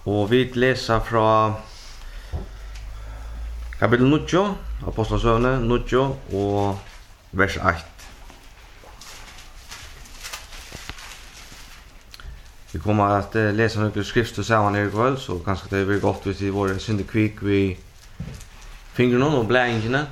Och vi läser från kapitel 9, Apostlagärningarna 9 och vers 1. Vi kommer att läsa några skrifter samman här ikväll, så kanske det blir gott hvis vi våra syndekvik vid fingrarna och blängorna.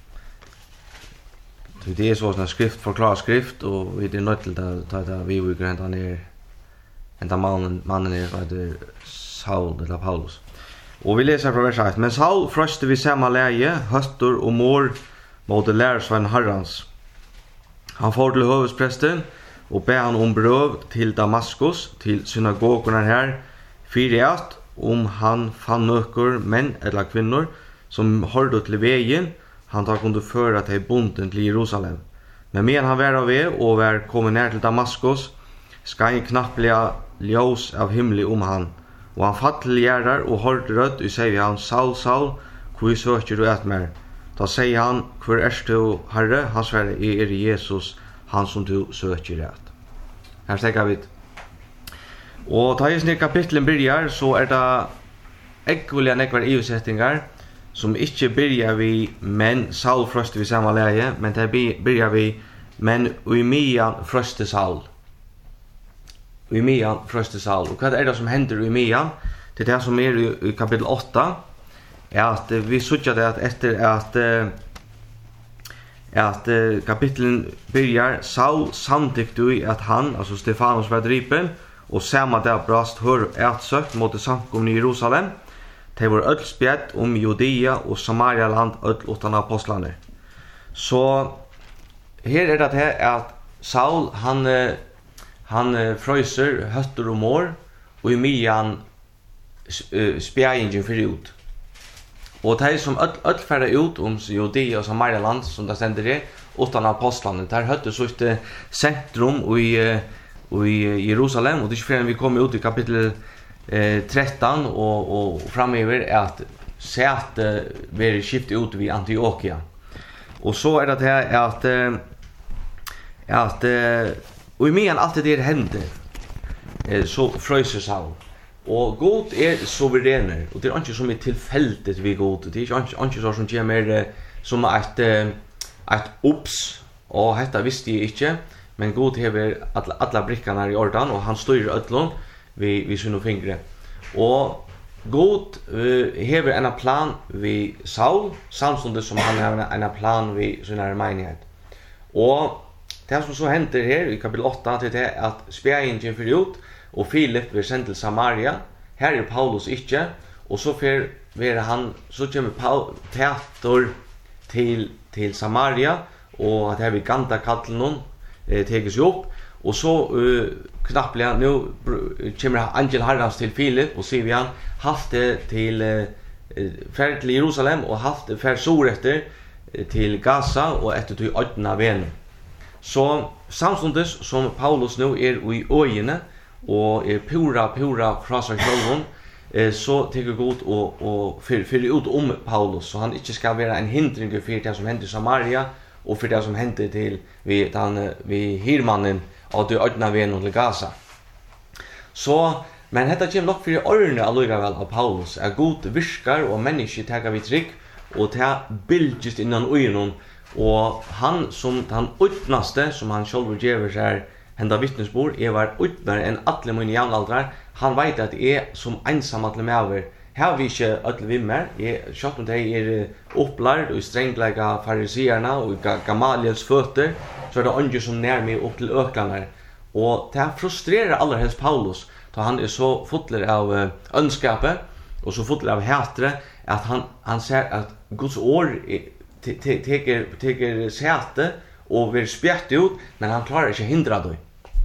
Det är så en skrift förklarar skrift, och vi är nöjt till att ta det vi vill gränta ner ända mannen är Saul eller Paulus. Och vi läser från vers 1. Men Saul fröste vid samma läge, höstor och mor mot lärsvän Herrans. Han får till hövudsprästen och ber han om bröv till Damaskus, till synagogorna här, fyriat om han fann nökor, män eller kvinnor, som hörde till vägen, han tar kunde föra till bonden till Jerusalem. Men medan han var av väg och var kommit ner till Damaskus, ska en knappliga ljus av himlen om han. Och han fatt till gärrar och hörde rödt och säger han, Saul, Saul, hvor söker du ett mer? Då säger han, hvor är du, Herre? Han svarar, är Jesus, han som du söker ett. Här stäcker vi. Och ta just när kapitlen börjar, så är det ekvaliga nekvar EU-sättningar som inte börjar vi men Saul fröste vid samma läge, men det börjar vi men Uimian fröste Saul. Uimian fröste Saul. Och vad är det som händer i Uimian? Det är det som är i kapitel 8. Är att vi såg det att efter att kapitlen börjar, Saul samtyckte i att han, alltså Stefanus, var dripen, och samma dag brast hör ätsökt mot samkomna i Jerusalem. Det var öll spjätt om Judea och Samaria land öll utan apostlarna. Så här är det här att Saul han fröser hötter och mår, och i mian spjäingen för ut. Och det är som öll färra ut om Judea och Samaria land, som det ständer det, utan apostlarna. Det här hötter så ett centrum i Jerusalem, och det är förrän vi kommer ut i kapitel 13 och framöver att säte blir skiftat ut vid Antiochia. Och så är det här att och i medan allt det hände så fröser Saul. Och Gud är suveräner, och det är inte som är tillfälligt vid Gud. Det är inte så som kommer som ett ups, och detta visste jag inte, men Gud har alla brickarna i ordan, och han styr ödlån vid sina fingre. Och Gud har en plan vid Saul, samtidigt som han har en plan vid sin menighet. Och det som så händer här i kapitel 8, det är att spjäingen för ut, och Filip blir sänd till Samaria. Här är Paulus inte, och så kommer teater till Samaria, och att här vid Ganta kallen teges upp. Och så knappliga nu kommer angel Herrans till Filip, och ser vi han haft det till färd till Jerusalem, och haft det färd sor efter till Gaza och efter till ödna vän. Så samtidigt som Paulus nu är i öjene och är pura fra sig själv, så tycker Gud och fyller ut om Paulus, så han inte ska vara en hindring för det som händer i Samaria och för det som händer till vid hirmannen av det ödna vän till Gaza. Så, men detta kommer nok för årene allugavel av Paulus, att Gud virkar och människor tager vid trygg, och det bildes innan ögonen. Och han utnaste, som han själv ger sig hända vittnesbord, var utnare än alla mina jämnaldrar. Han vet att är som ensam att lämna över. Här har vi inte alla vimmer. Kjort om det är upplärd och stränglägga fariseerna och Gamaliels fötter, så är det andra som närmar upp till öklarna. Och det frustrerar allra helst Paulus, då han är så full av önskapet och så full av hätre, att han säger att Guds ord teker säte och vill spjätta ut, men han klarar inte hindra det.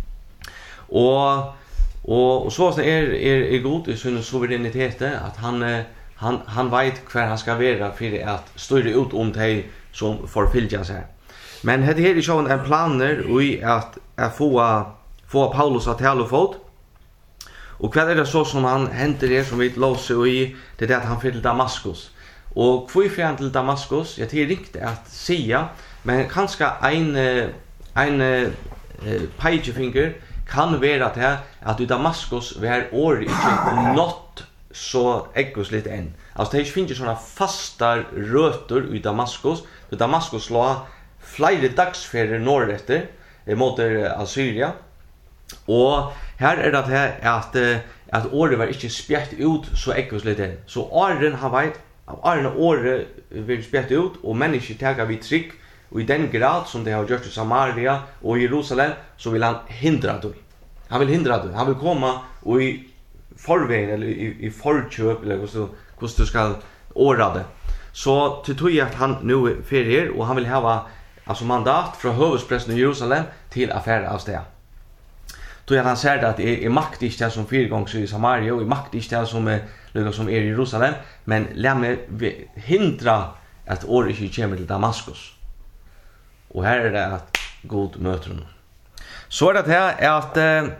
Och så är god i sin suveränitet, att han vet kvar han ska vara för att styra ut om det som förfylja sig. Men det här är ju en planer i att få Paulus att tala fot. Och vad är det så som han händer det som vi låser i, det är att han fyller Damaskus. Och hvorfor han til Damaskus? Jag tycker riktigt att säga, men kanske en peikefinger kan vara det att i Damaskus var år inte nått så äggos lite än. Alltså det finns ju såna fasta rötter i Damaskus. Damaskus låg flera dagsfärder norrötter mot Assyria. Och här är det att året var inte spjärt ut så äggos lite än. Så åren har varit året vill spjärt ut och människor tagar vid tryck. Och i den grad som det har gjort i Samaria och Jerusalem så vill han hindra det. Han vill hindra det. Han vill komma och i förvägen eller i förköp eller hur du ska åra det. Så till att han nu är ferier och han vill ha alltså mandat från huvudprästen i Jerusalem till affär av steg. Då han säger att det är makt i stället som fyrgångs i Samaria och i makt i stället som är i Jerusalem. Men låt mig hindra att året inte kommer till Damaskus. Och här är det att god möter honom. Så är det här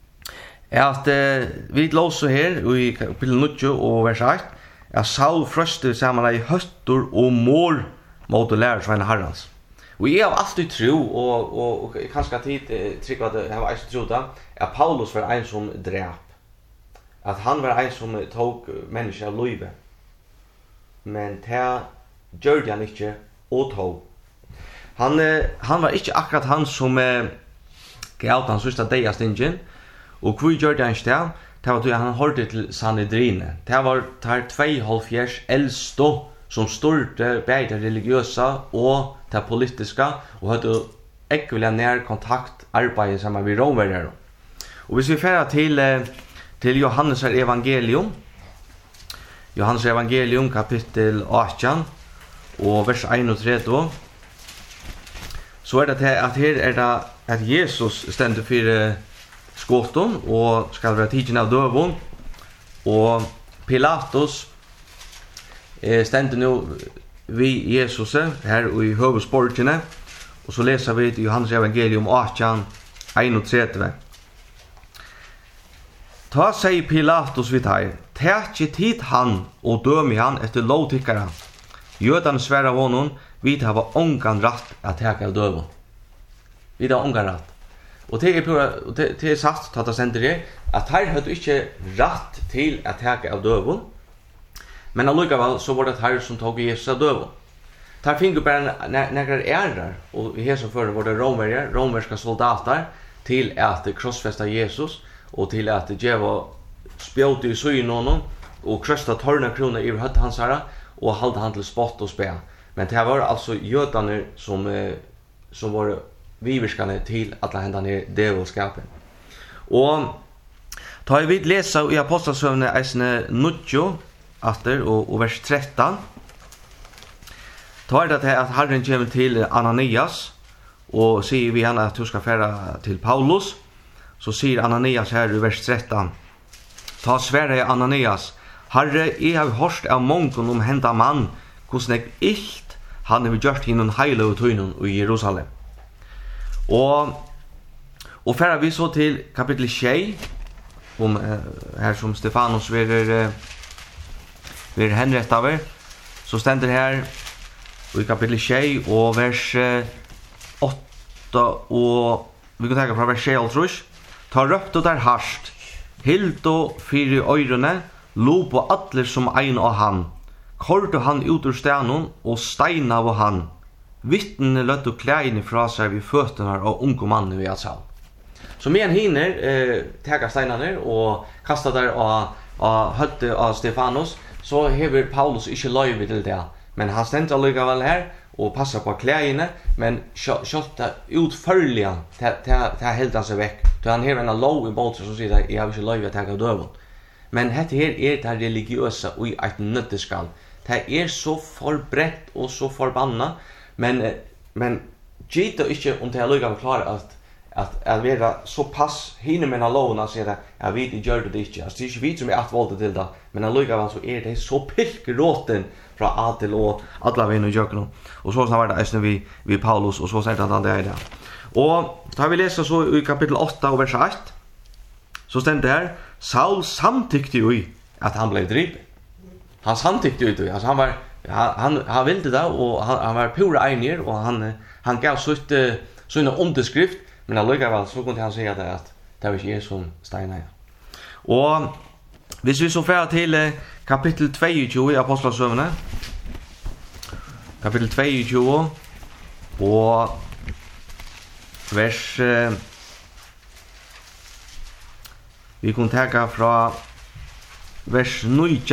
att vi låser här i kapitel 9 och vers 8 att Saul fröste samman i höstor och mår mot att lära sig Herrans. Och jag har alltid tro och kanske tid tryck att jag har alltid trott att Paulus var en som dräp. Att han var en som tog människor av livet. Men det gjorde han inte och tog. Han var inte akkurat han som gav den sista dejastingen. Och hur gjorde han inte? Det var att han hörde till Sanhedrine. Det var 2,5 äldste som styrte både religiösa och det politiska och hade ekviliga närkontakt arbete samman med romvärjare. Och hvis vi färrar till Johannes evangelium. Johannes evangelium kapitel 18 och vers 31. Så är det att här är det att Jesus ständer för skåton och ska vara tidsen av dövon. Och Pilatus ständer nu vid Jesus här i huvudsportene. Och så läser vi i Johannes evangelium 18, 31. Ta sig Pilatus vid här. Tätje hit han och döm i han efter lovtickare. Jödan svära honom. Vi har ångan rätt att täcka av dövon. Vi har ångan rätt. Och det är sagt att det sänder det att här hade inte rätt till att täcka av dövon. Men allikevel så var det här som tog Jesus av dövon. Där finns bara några ärar och i hesen förr var det romerska soldater till att krossfästa Jesus och till att geva spjåt i syn honom och krossa torna krona över hött hans herra och hålla han till spott och spä. Men det var alltså jötarna som var viverskande till att hända ner djävulskapen. Och tar vi läsa i Apostlagärningarna eisne 9 efter och vers 13. Tar det att Herren kommer till Ananias och säger vi han att du ska färra till Paulus. Så säger Ananias här i vers 13. Ta svära Ananias. Herre, jag har hört av många om hända man hvordan illt han har gjort inom heila og tøynen i Jerusalem. Og færa vi så til kapitel 6 om her som Stefanus vil henrett av så stender her i kapitel 6 og vers 8 og vi kan tenke fra vers 6 tror jeg. Ta røpt og der harst hilt og fyre øyrene lo på atler som ein og han korte han ut ur stenen og steina av han. Vittnene løtt og klæene fra seg vid føttene av unge mannen ved Asal. Så med en hinner tega steinene og kastet der av høtte av Stefanus, så hever Paulus ikke løyve til det. Men han stendte allikevel her og passer på klæene, men kjølte utførlige til helt han seg vekk. Så han hever en lov i båten som sier at jeg har ikke løyve til å døven. Men dette her det religiøse og i et nøtteskall. Det er så forbrett og så forbanna, men gita ikke om det er lukket å klare at være så pass hinne med en loven og sier at jeg vet ikke gjør det ikke. Altså, det er ikke vi som er valgte til det, men allikevel så det så pilkeråten fra A til Å, alle veien og gjør noe. Og så var det eisne vi Paulus, og så sier han det det. Og da vi leser så i kapittel 8 og vers 1, så stender det her, Saul samtykte jo i at han ble dripet. Han samtykte jo i det, altså han ville det, og han var pura einier, og han gav sånne underskrift, men allikevel så kunne han si at det var ikke jeg som steina. Og Hvis vi så færa til kapitel 22 i Apostlasøvne, kapitel 22 og vers vi kunne teka fra vers 19.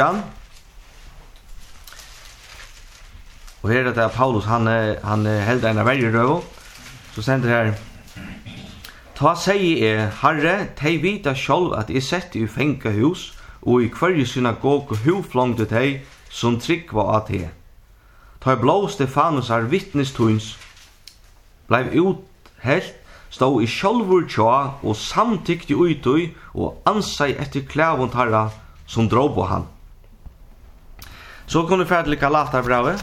Og her det Paulus, han held en vergerøv, så sender her: Ta sier Herre, tei vita sjálv at jeg sett i fengahus, og i kvarje synagog huflongde tei som tryggva av te. Ta blå Stefanus vittnestuns, blei uthelt, stod i sjálvur tja og samtykte utøy og ansei etter klævund herra som drog på han. Så kunne vi ferdig Galaterbrevet,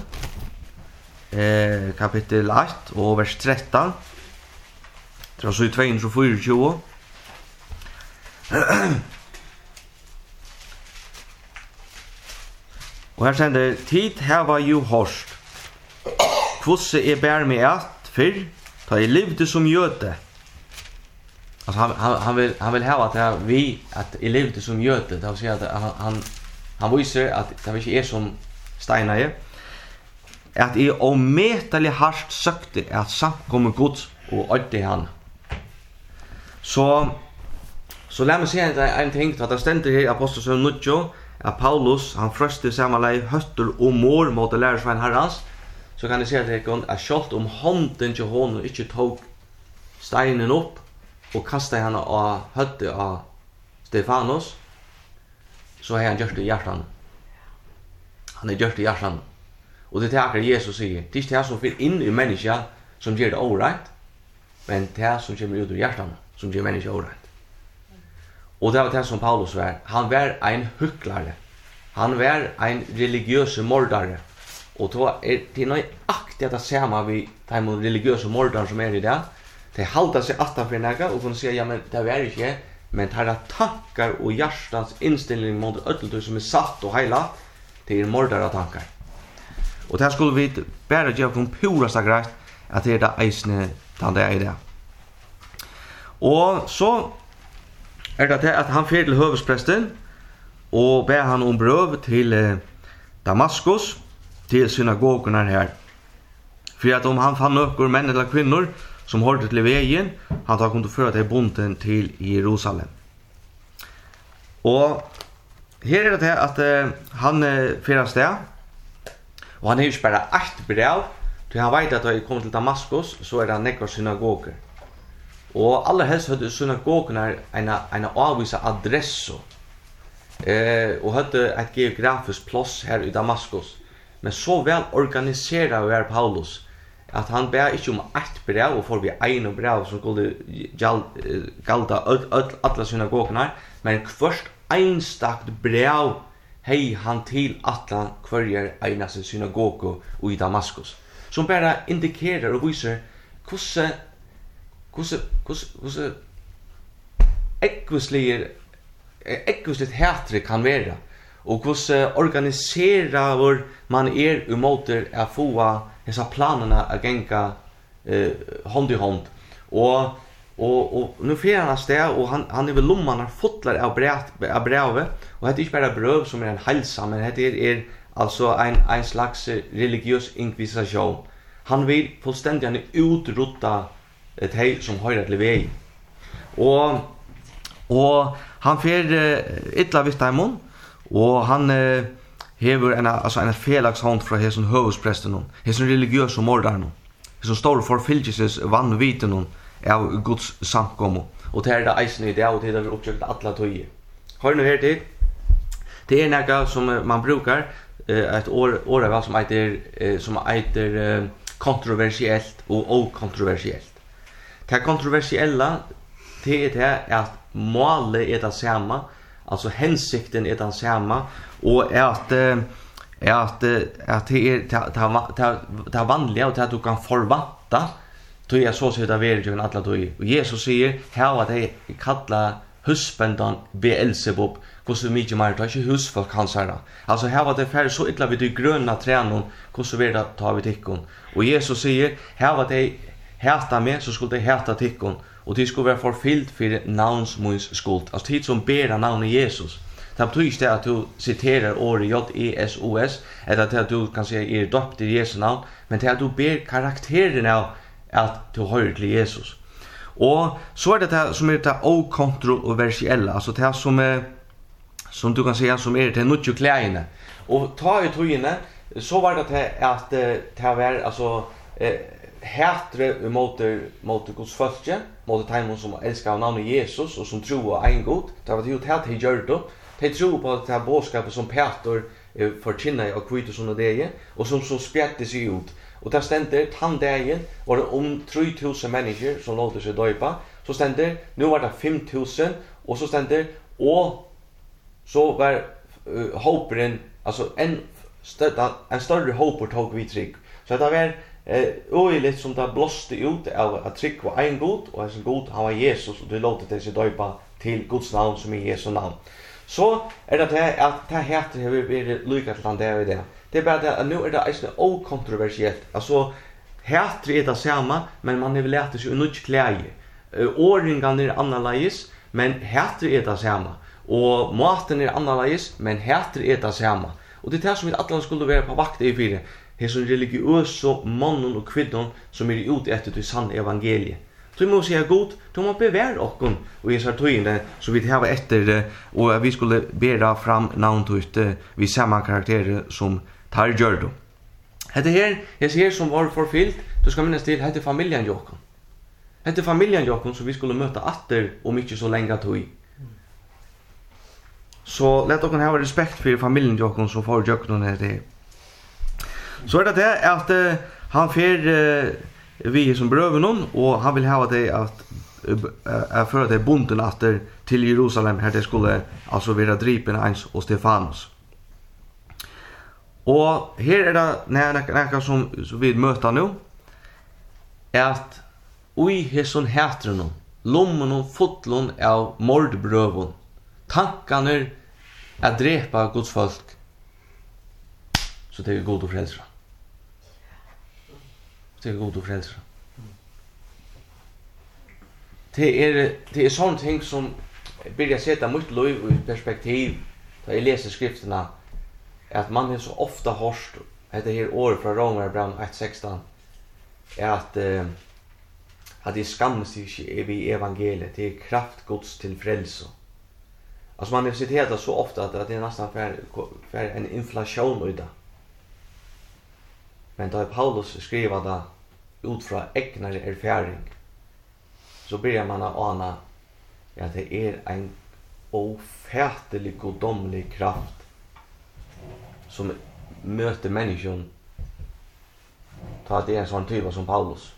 kapittel 8 og vers 13. Det er så i 224. Og her sender: Tid hava jo hårst. Kvosse jeg bær meg at fyrr, da jeg levde som jøde. Altså han vil hava at vi at jeg levde som jøde. Det vil si at han viser at det ikke er som Steinar, at jeg ometelig hardt søkte at samkomme Guds og ødde han. Så lad meg si en ting, at det stender her i Apostelsøvn 9, at Paulus, han frøste samanlei høtter og mor mot lærersvein herrans, så kan jeg si at selv om hånden til hånden ikke tok steinen opp og kastet henne av høttet av Stefanus, så har han gjort det i hjertan. Han har gjort det i hjertan. Og det er det Jesus sier. Det er ikke det som fyller inn i mennesket som gjør det åreit, men det som kommer ut ur hjertan som gjør mennesket åreit. Og det var det som Paulus var. Han var en hyklare. Han var en religiøse mordare. Og det er nøyaktig at det samme vi de religiøse mordare som er i det. De halda seg atanfor nega og kunne si, ja, men det var ikke, men det er tankar og hjertans innstilling mot ødeltøy som er satt og heila, det er mordare tankar. Og det skulle vi bare gjøre om purasta greit at det er det eisne den det er i det. Og så er det at han fyrer til høvespresten og ber han om brøv til Damaskus, til synagogene her. For at om han fann nøkker menn eller kvinner som hørte til veien, han tar kunne føre til bonden til Jerusalem. Og her er det at han fyrer sted, og han er ikke bare ett brev, til han vet at da jeg kommer til Damaskus, så er det nekker synagoger. Og aller helst hadde synagogene en avvisa adresso, og hadde et geografisk plass her i Damaskus. Men så vel organiseret var Paulus, at han ber ikke om ett brev, og får vi en brev som skulle galda alle synagogene, men først einstakt brev hei han til alle hver eneste synagoge i Damaskus, som bare indikerer og viser hvordan ekvisligt hætre kan være, og hvordan organiserer man umåter å få disse planene å genga hånd i hånd. Og nu fer han av sted, og han er ved lommene fotler av brevet, og det er ikke bare brev som er en halsa, men det er altså en slags religiøs inkvisasjon. Han vil fullstendig utrota de som høyrer til vei. Og han fer ytla vidt daimon, og han hever en felagshånd fra hesson høvespresten, hesson religiøse mordaren, hesson store forfylgelses vanviten av Guds samkommo. Og det er det eisen i det, og det er det oppkjøkt alle tøye. Hør nå her til. Det er noe som man brukar, et åreval som eiter kontroversielt og okontroversielt. Det kontroversielle, det er det at målet er det samme, altså hensikten er den samme, og at det er vanlig, og at du kan forvante, så er så sier det ved til alle tog. Og Jesus sier, her var det kallet husbandan Beelzebub, hvordan mye mer, det er ikke husfolk hans her. Altså her var det færre så ytla vi de grønne trænene, hvordan vi da tar vi tikkun. Og Jesus sier, her var det hata meg, så skulle de hata tikkun, og de skulle være forfyllt for navnsmunds skuld. Altså tid som ber navnet Jesus. Det betyder ikke at du citerar ordet J-E-S-O-S, eller at du kan si døpt i Jesu navn, men til at du ber karakteren av at du hører til Jesus. Og så det som det okontroversielle, altså det som du kan si som det nødvendige klæene. Og ta i togene, så var det at det var altså hætre mot Guds folke, mot de som elsker av navnet Jesus og som tror på en god. Det var jo det de gjør det. De tror på det bådskapet som Peter forkynner og kvitter sånne dege, og som så spjette seg ut. Og der stender, tanndagen var det 3000 mennesker som låter seg døypa. Så stender, nu var det 5000, og så stender, og så var håperen, altså en større håper tog vi trygg. Så det var øyelig som det blåste ut av at trygg var en god, og en god han var Jesus, og det låter det seg døypa til Guds navn som Jesu navn. Så det at det heter har vært lykke til det og det. Det bare det at nå det eisne okontroversielt. Altså, heter det samme, men man har lært seg nødt klæge. Åringene annerledes, men heter det samme. Og maten annerledes, men heter det samme. Og det det som vi alle skulle være på vakt i fire. Det som religiøse mannen og kvinnen som ute etter til sann evangeliet. Så vi må si god, du må bevare okken, og jeg sa tøyene, så vi har etter, og vi skulle bære fram navntøyte, vi samme karakterer som tar gjør det. Dette her som var forfylt, du skal minnes til, dette familien Jokken. Dette familien Jokken som vi skulle møte atter om ikke så lenge tøy. Så let dere ha respekt for familien Jokken som får Jokken her det. Så det at han fer vi som brøven og han vil ha det at føre det bonden atter til Jerusalem her det skulle altså være drypen Eins og Stefanus. Og her det nekka som vi møter nå at ui hesson hætren lommen og fotlen av mordbrøven tankaner at drepa Guds folk så det god og frelsere. Det god og frelsere. Det sånne ting som blir sett mitt liv i perspektiv da jeg leser skriftene at man har så ofta hørst dette her året fra Romerbrevet 1:16 at det skammes ikke i evangeliet det kraft Guds til frelse. Altså man har sittet det så ofta at det nesten for en inflasjon i det. Men da Paulus skriver det ut fra egnare erfaring så börjar man att ana att det en ofärdelig godomlig kraft som möter människan ta det en sån typ som Paulus.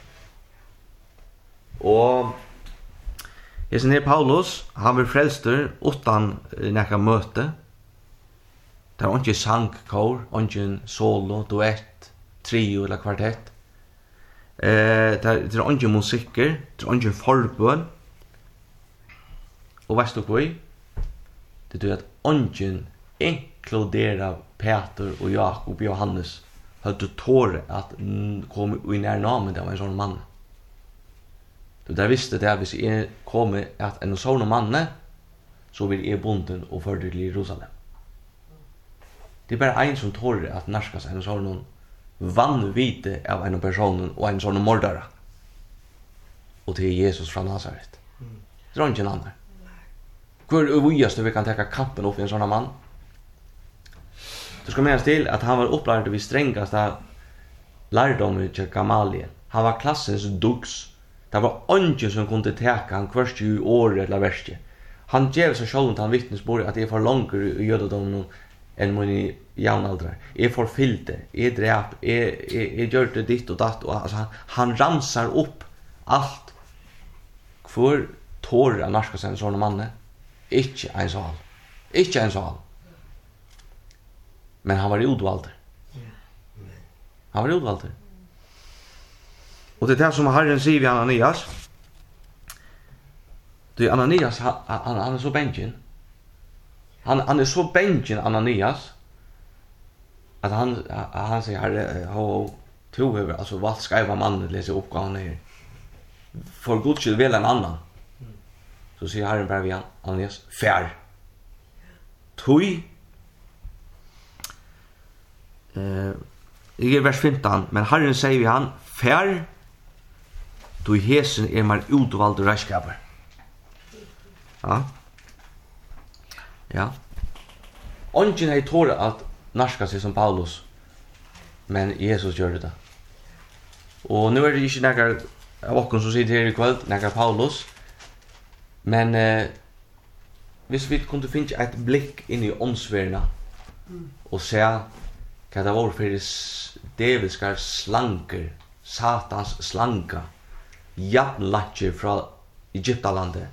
Och Esen Paulus, han var frelster utan nekka møte. Det var ikke sangkår, ikke solo, duett, trio eller kvartett. Det er ikke musikker, det er ikke forbøn. Og vet du hva? Det er at ikke inkluderer Peter og Jakob og Johannes hadde tåre at komme i nærnamen av en sånn mann. Så der visste det at hvis jeg kommer at en sånn mann så vil jeg bonden og føre til Jerusalem. Det er bare en som tårer at nærska seg en sånn vanvite av en person og en sånn mordare. Og til Jesus fra Nazaret. Det er ikke en annen. Hvor uvigaste vi kan teka kampen opp i en sånn mann? Du skal minnes til at han var opplært vid strengaste lærdommen til Gamaliel. Han var klassens dugs. Det var ingen som kunne teka han hverst i året eller verste. Han gjev seg selv til han vittnesbord at jeg får langer i jødedommen enn min jævnaldrar. Jeg forfylte, jeg drep, jeg gjør det ditt og datt. Og, altså, han ramsar opp alt. Hvor tårer han narska seg en sånn mann? Ikke en sal. Ikke en sal. Men han var utvalgt. Han var utvalgt. Og det er det som Herren sier ved Ananias. Det er Ananias, han er så bengen. Han er så bengen, Ananias, at han sier, Herre, to over, altså valgt skreiva mannen leser oppgaven her. For Guds skyld vel en annan. Så sier Herren bare ved Ananias, fær. tui i vers 15, men Herren sier vi han, fær, du hesen mar utvalde reiskaper. Ja. Ja. Ongen hei tåre at narska seg som Paulus, men Jesus gjør det. Og nu det ikke nekkar av okken som sitter her i kveld, nekkar Paulus, men hvis vi kunne finne et blikk inn i åndsverna og se hva det var for devilskar slanker, satans slanka, jabnlatcher fra Egyptalandet,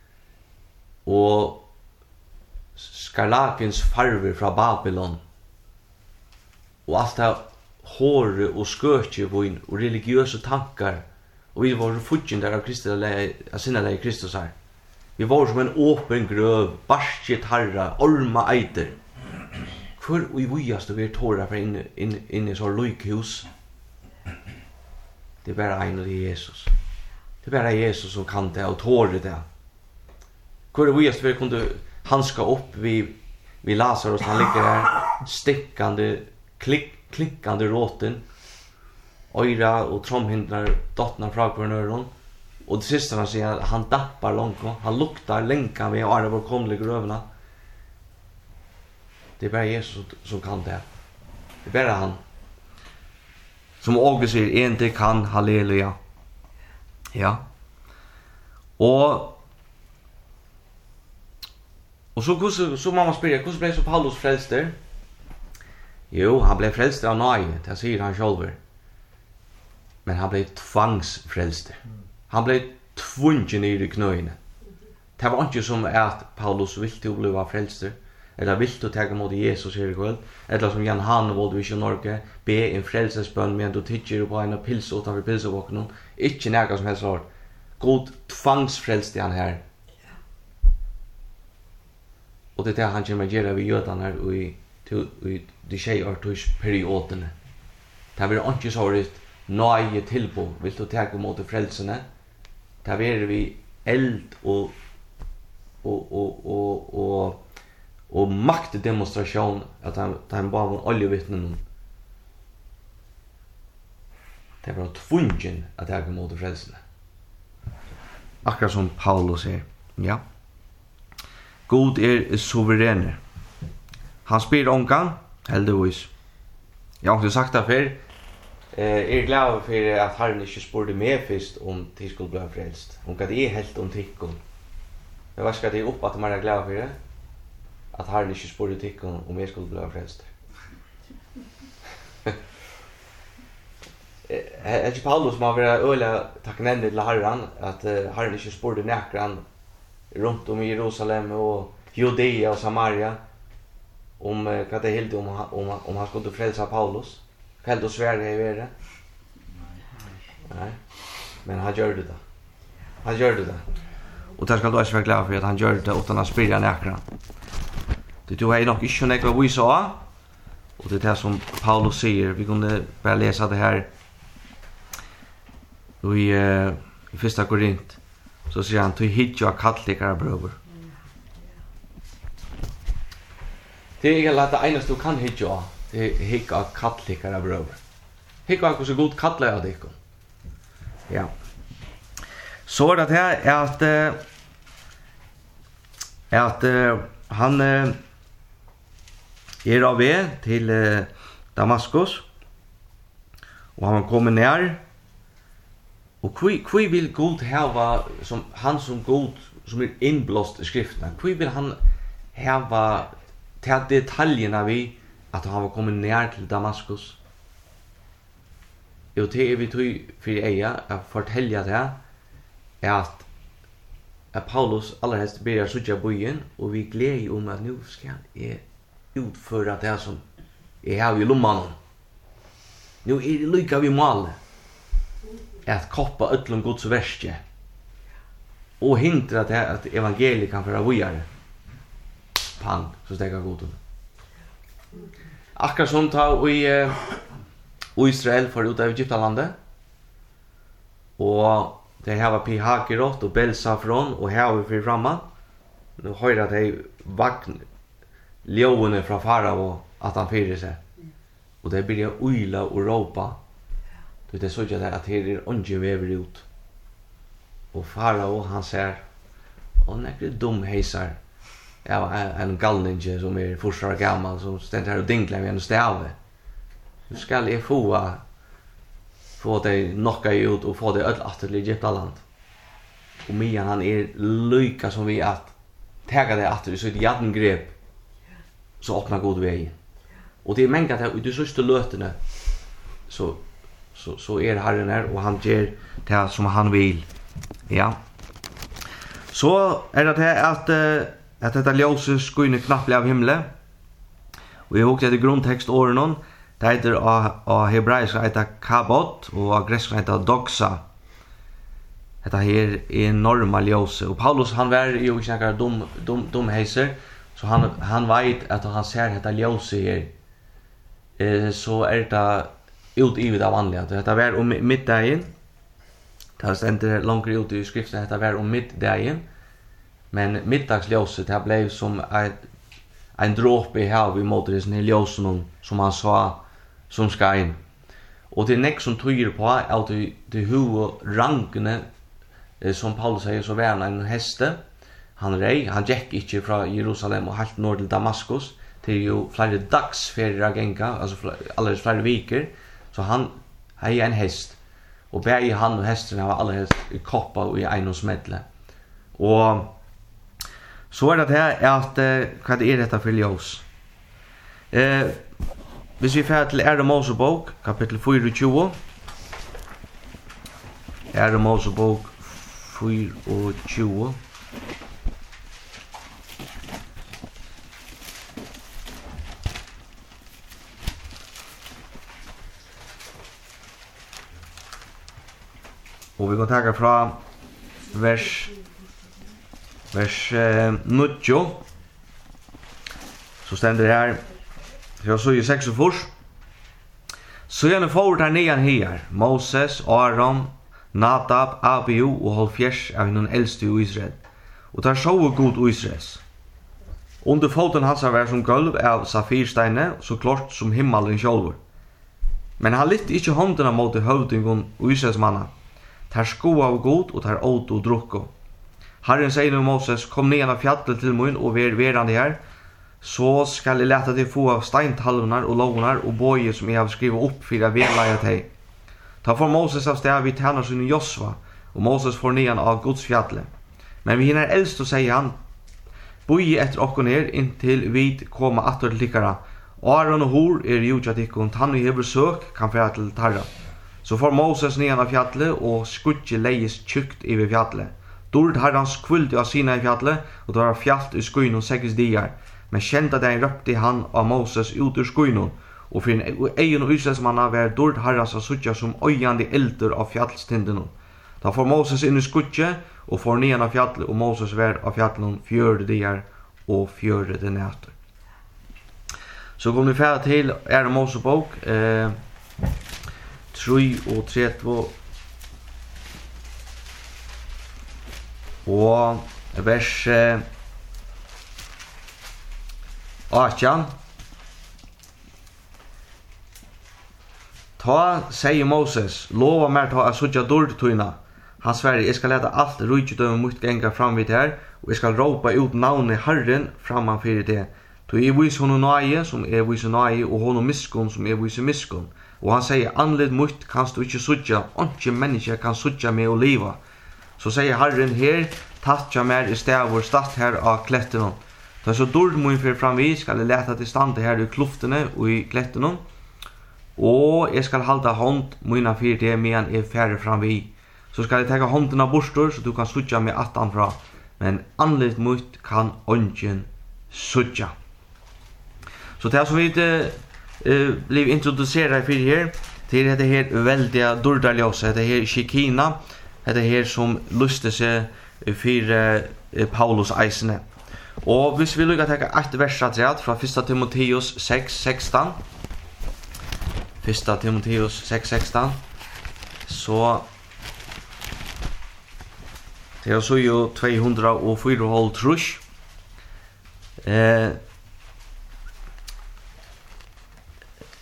og skarlakens farver fra Babylon, og alt det håre og skøtjevån og religiøse tankar, og vi var futjen der av sinneleie Kristus her. Vi var som en åpen grøv, barsket harra, orma eiter. Hvor vi vujast og vi tåra for inn i så lykhus. Det bare en og det Jesus. Det bare Jesus som kan det og tåre det. Hvor vi vujast vi kunne hanska opp vi Lazarus, han ligger her, stikkande, klikkande råten, øyra og tromhindrar dottnar fra kvarnøren, og det siste han sier at han dappar langt, han luktar lenka ved å arve vår komlige grøvene. Det bare Jesus som kan det. Det bare han. Som Åge sier, en det kan, halleluja. Ja. Og så må man spørre, hvordan ble så Paulus frelst der? Jo, han ble frelst av nøye, det sier han selv. Men han ble tvangsfrelst. Han ble tvungen i knøyene. Det var ikke som at Paulus ville til å bli frelst, eller ville til å ta mot Jesus her i kveld, eller som Jan Hannevold i Norge, be en frelsesbønn med du tidsjer på en pils utenfor pilsevåkenen, ikke nægget som helst år. God tvangsfrelst han her. Og det han kommer gjøre ved jødene her i de tjejårtøysperiodene. Det var ikke så rett nøye tilbo, vil du ta mot frelsene. Det var vi eld og maktdemonstrasjon at han ba om oljevittnen. Det var tvungen at ta mot frelsene. Akkurat som Paulus sier. Ja. God suverene. Han spyr omgang, heldigvis. Jeg har ikke sagt det før. Jeg glad for at Herren ikke spurte meg først om de skulle bli frelst. Om hva det helt om tikkene. Jeg vet ikke at jeg er oppe at man glad for det. At Herren ikke spurte tikkene om jeg skulle bli frelst. Er ikke Paulus som har vært øyelig takknemlig til Herren, at Herren ikke spurte nekran rundt om Jerusalem og Judea og Samaria om hva det helt om han skulle frelse Paulus. Hva helt å svære i verden? Nei. Men han gjør det. Han gjør det. Og det skal du også være glad for at han gjør det utan å spyrre nekran. Det tror jeg nok ikke nekva vi sa, og det er det som Paulus sier. Vi kunne bare lese det her i 1. Korint. Så sier han, «Tui hitjo av kattlikare brøver». Det er egentlig det eneste du kan hitjo av, det er hikka av kattlikare brøver. Hikka av hvordan god kattler av dikko. Ja. Så er det her at han er av vei til Damaskus, og han kommer nær. Og hva vil Gud hava som han som God som innblåst i skriftene? Hva vil han hava til detaljene vi at han var kommet nær til Damaskus? Jo, det vi tog for eia å fortelle det at Paulus allerhelst begynner suttje bøyen, og vi gleder om at nå skal jeg utføre det som jeg har i lommanen. Nå er det lykka vi målet. At koppa öllum Guds verske og hindra at evangeliet kan fara vidare. Pang, så stegga goden. Akkurat som ta i Israel for ut av Egyptalandet, og det hava Pihakirot og Belsafron og hava fyrir framman. Nå høyre at de lejonen från farao att han fyrir sig. Och det börjar yla och ropa. Det är så att det är ungen väver ut. Och farao han säger och nekre dum heisar. Ja, en galninge som är första år gammal som ständer här och dinklar med en stave. Nu ska jag få det knocka ut och få det öll att det Egyptaland. Och Mian han är lycka som vi att täga det att vi så ett jaddengrep så öppnar god väg. Och det är mänkat att du sista lötene så är Herren här och han ger det som han vill. Ja. Så är det att detta ljóset skiner knappt av himlen. Och jag åkte till grundtextåren. Det heter av hebraiska heter kabot och av grekiska heter doxa. Detta här är enorma ljóset. Och Paulus han var ju inte dum heiser. Så han vet att han ser detta ljóset här. Så är det ut av vanliga. Detta var om middagen. Det ständer långt ut i skriften. Detta var om middagen. Men middagsljóset det blev som en droppe i hav i motorisen i ljósen som han sa som ska in. Och det är nek som tyder på att det huvudrankene som Paulus säger så var en häste. Han gick inte från Jerusalem och helt norr till Damaskus. Det är ju flera dagsferier att gänga, alltså alldeles flera veckor. Så han är en häst. Och bägge han och hästen har alldeles koppa och i en och smedle. Och så är det här att vad är detta för ljus? Hvis vi får till Ära Mosebok kapitel 24. Ära Mosebok 24. Och vi kan ta från vers 9. Så ständer det här. Jag såg ju 6 och först. Så gärna får där nian här. Moses, Aaron, Nadab, Abihu och Holfjers av någon äldste i Israel. Och där såg god Israels. Under foten hans var som gulv av safirsteine, så klart som himmelen själv. Men han lyfte inte hånderna mot hövdingen och Israels manna. Tar sko av god och tar åt och drucko. Herren säger nu Moses, kom ner av fjället till mun och verande här. Så skall jag leta till få av steintalvnar och lågnar och böjer som jag har skrivit upp för att vedlaja till. Ta för Moses av stäv vid tjänarsen i Josva och Moses får ner av Guds fjället. Men vi hinner äldst och säger han, böj efter och ner intill vid komma attor till likara. Aaron och Hor är jordjatikon, han och hever sök kan färra till tarra. Så får Moses ner av fjället och skutje lejes tjukt över fjället. Dord herrans kvulde av sina i fjället och då var fjällt i skyn 6 dagar. Men kända den röpte han av Moses ut ur skyn och för en egen och Israelsmanna var dord herrans av suttja som öjande elder av fjällstinden. Då får Moses in i skutje och får ner av fjället och Moses var av fjället 4 dagar och 4 nätter. Så går vi färd till Ära Mosebok 3 och 32 och vers 18. Ta, säger Moses, lova mer ta att sutja dörd tøyna. Han svär, jag ska leta allt rujtdöm mot gänga fram vid här och jag ska ropa ut navnet Herren framför det. Då är vis honom nöje som är vis nöje och honom miskon som är vis miskon. Och han säger, anled mot kan du inte sutja, inte människa kan sutja med och leva. Så säger Herren här, tatcha mer i stävor statt här av klätterna. Då så dörd mun för framvis ska jag leta till stand här i klufterna och i klätterna. Och jag ska halda hånd mina fyr det medan är färre framvis. Så ska jag ta hånderna borstor så du kan sutja med attan fra. Men anled mot kan ongen sutja. Så det som vi blev introducerade för här till det här väldiga dördarlösa, det här Shekina, det här som lustar sig för Paulus eisene. Och hvis vi lukar ta ett vers från 1 Timoteus 6:16. 1 Timoteus 6:16. Så det är så ju 204 trusch.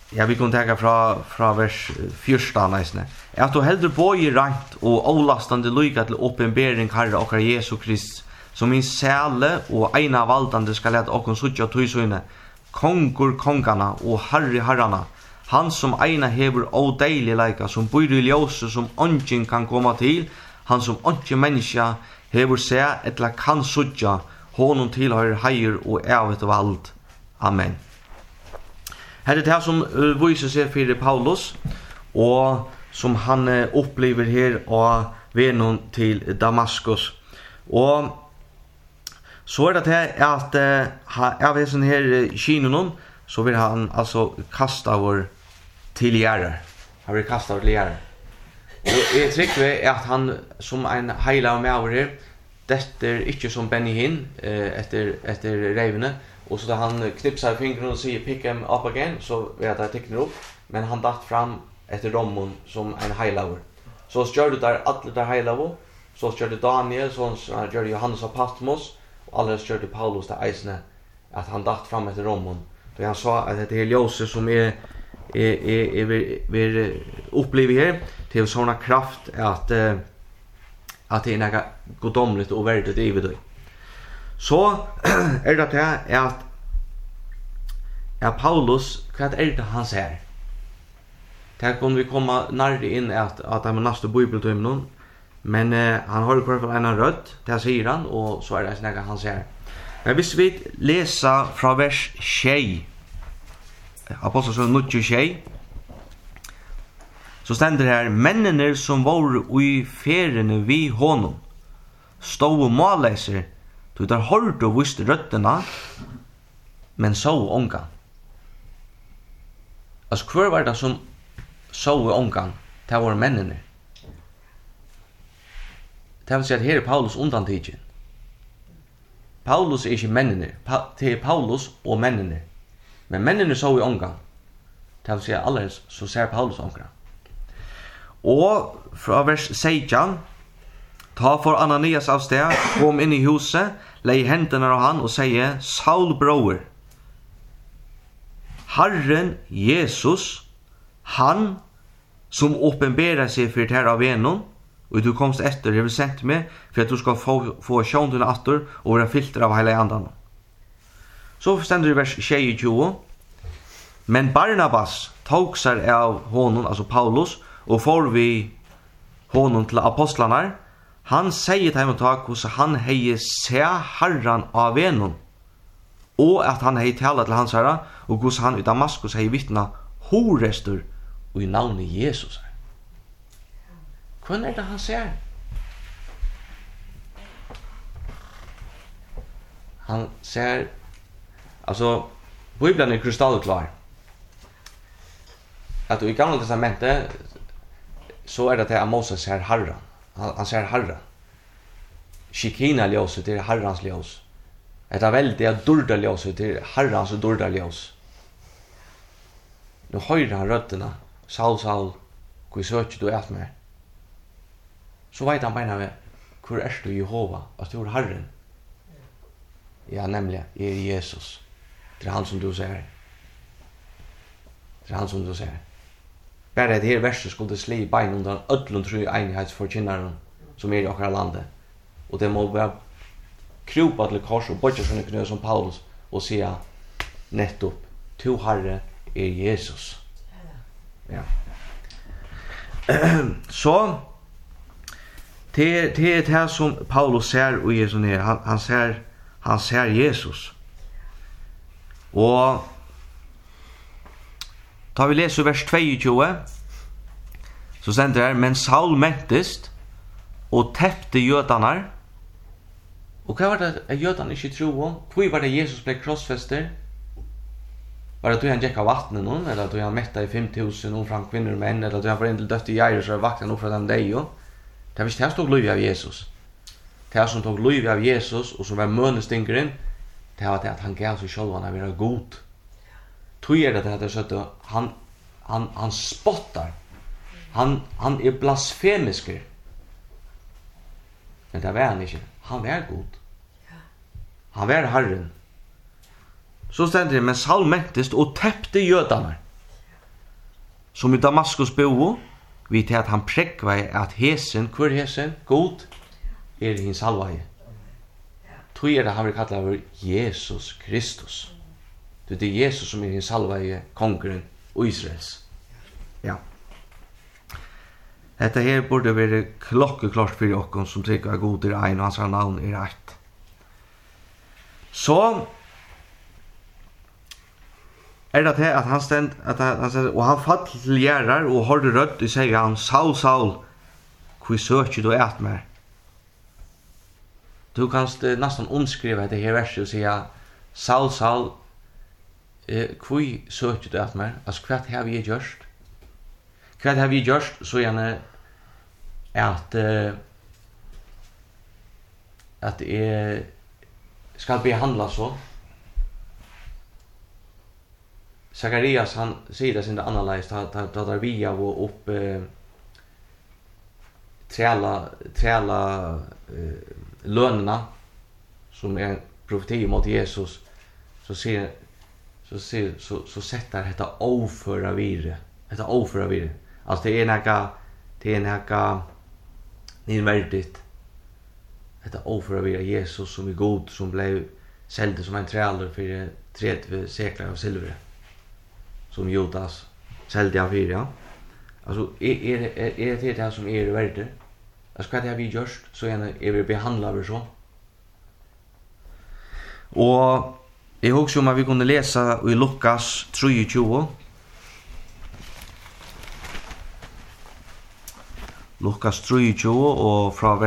ja, vi kan ta fra vers 14 nästan. Att du hellre bøyer rent og avlastande lyga til åpenbering Herre okkar Jesu Krist, som i sæle og eina valdande skal lete okkon suttja tøysøyne, kongur kongarna og herre herrana, han som eina hever odeilig leika, som bor i ljøse som ongen kan komma til, han som ongen menneska hever se etla kan suttja, honom tilhører heier og evet vald. Amen. Her det som viser seg for Paulus, og som han opplever her og venom til Damaskus. Og så det at av hessen her kinonen, så vil han altså kasta over til gjerder. Han vil kasta over til gjerder. Og jeg trykker at han som en heila med over her, dette ikke som Benny Hinn etter reivene, og så da han knipsar fingrene og sier pick him up again, så vet jeg tikkner opp, men han datt fram etter rommen som en heilaver. Så gjør du der alle der heilaver, så gjør du Daniel, så gjør du Johannes av Patmos, og alle gjør du Paulus der eisene, at han datt fram etter rommen. Da han sa at dette er ljøse som vi opplever her, til sånne kraft at det er noe godomligt og verdigt i det. Så det at Paulus, hva det han ser? Der kunne vi komme nærmere inn at det er neste bibeltømmen, men han har i hvert fall en rødt, det sier han, og så det noe han ser. Men hvis vi leser fra vers 6, Apostelsen 6, så stender her, mennene som var i feriene vi honom, stod og måleser, du der hørt og visste røttene, men så ångan. Altså, hver var det som så ångan? Det var mennene. Det vil si at her er Paulus undantidgen. Paulus er ikke mennene, det er Paulus og mennene. Men mennene så ångan. Det vil si at alle så ser Paulus ångan. Og fra vers 16, ta for Ananias av sted, kom inn i huset, lei hendene av han og sier, Saul bror, Herren Jesus, han som åpenberer seg for her av venom, og du komst etter, har sendt meg, for at du skal få sjån til atter, og være filter av hele andan. Så stender det i vers 22, men Barnabas tok seg av honom, altså Paulus, og får vi honom til apostlarna, han sier til ham tak hos han hei se herran av venom, og at han hei tala til hans herra, og hos han i Damaskus hei vittna horester og i navnet Jesus. Hva det han ser? Han ser, altså, Bibelen er krystallklar, at i Gamla testamentet så det at Moses ser Herren. Han ser Herren. Shekina-ljóset til Herrans ljós. Det er veldig durda-ljóset til Herrans durda-ljós. Nå høyrer han røttene. Saul, Saul, hvor søker du et med? Så vet han beina med, hvor er du Jehova? At du er Herren. Ja, nemlig, jeg er Jesus. Det er han som du ser. Det er han som du ser. Bare det her verset skulle sli i bein under ødlund tru enighetsforkynnaren som er i okkara landet. Og det må bare krupa til kors og bodja sånne knø som Paulus og sia nettopp, to Herre er Jesus. Ja. Så det er det som Paulus ser og Jesus her. Han ser Jesus. Og da vi leser vers 22, så stender det her, men Saul mentest og teppte jødanar. Og hva var det at jødane ikke tro om? Hvor var det Jesus ble krossfester? Var det at han gikk av vattnet noen, eller at han metta i 5000 noen fra kvinner og menn, eller at han var inn til døtt i Jairus og vakna noen fra dem deg jo? Det var ikke det som tog liv av Jesus. Det som tog liv av Jesus, og som var mønestinkeren, det var det at han gav seg selv han å være god. Tog er det at det er han spottar. Han er blasfemisker. Men det var han ikke. Han var god. Han var Herren. Så stender det, men Saul mentest og teppte jødene. som i Damaskus bo, vi til at han prekva at hesen, hvor hesen, god, hins salvaje. Tog det han vil kalla over Jesus Kristus. Det er Jesus som hins salvaje, kongren og Israels. Ja. Dette her burde være klokkeklart for oss som tykker er god er ein, og hans navn er rett. Så er det til at han stend, og han fall til gjerrar, og hørte rødt, og sier han, Saul, Saul, hvor søker du et mer? Du kan nesten omskrive dette her verset og sier, Saul, Saul, hvor søker du et mer? Altså, hva har vi gjort? Hva har vi gjort, så gjerne at jeg skal behandla så. Zacharias, han sier det sin annerledes, da der vi av og opp træla lønene, som er profeti mot Jesus, så setter dette overføra vire. Dette overføra vire. Altså det er nekka nirverdigt. Dette overføra vire Jesus som er god, som ble selgt som en træler for 30 sekler av silver. Som Judas selgte av 4, ja. Altså, er det det som er verdt? Altså, hva har vi gjort? Så er vi behandlet over så. Og jeg husker om at vi kunne lese i Lukas 23. Lukas 23 og fra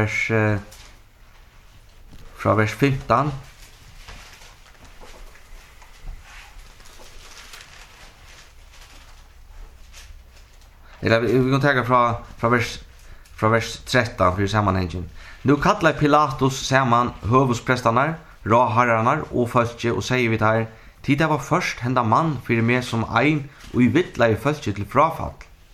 vers 15. Eller vi kan ta fra vers 13 för sammanhangen. Nu kallar Pilatus samman hövudprästarna, råherrarna och folket och säger vi där, tid det var först hända man för mig som ein och i vittla i folket till frafall.